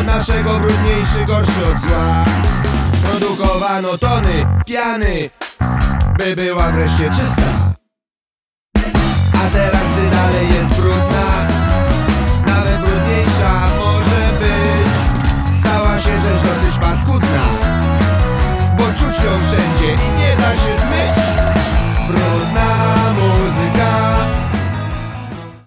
naszego brudniejszy, gorszy od zła. Produkowano tony piany, by była wreszcie czysta. A teraz gdy dalej jest